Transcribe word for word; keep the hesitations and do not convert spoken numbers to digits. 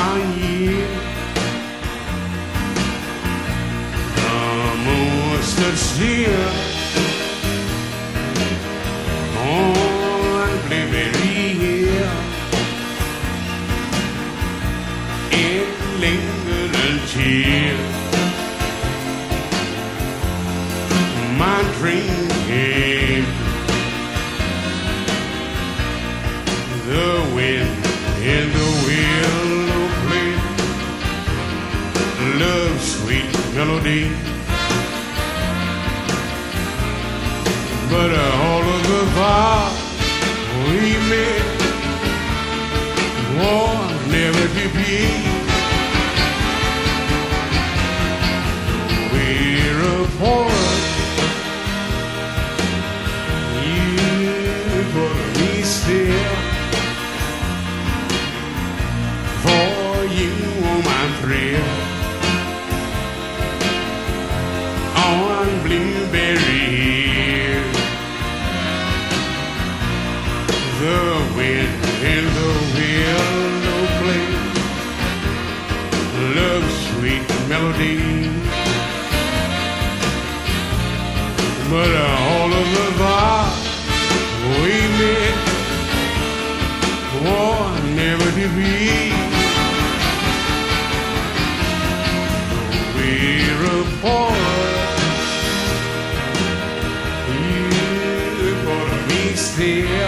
year. The moon stood still on Blueberry Hill. It lingered until my dream came. The wind in the willow played love's sweet melody, but all of the vows we made war never to be. We're apart. You for me still. For you on my thrill on Blueberry Hill. The wind and the willow play love's sweet melody, but all of the vows we made war never to be. We're apart. You gonna be still.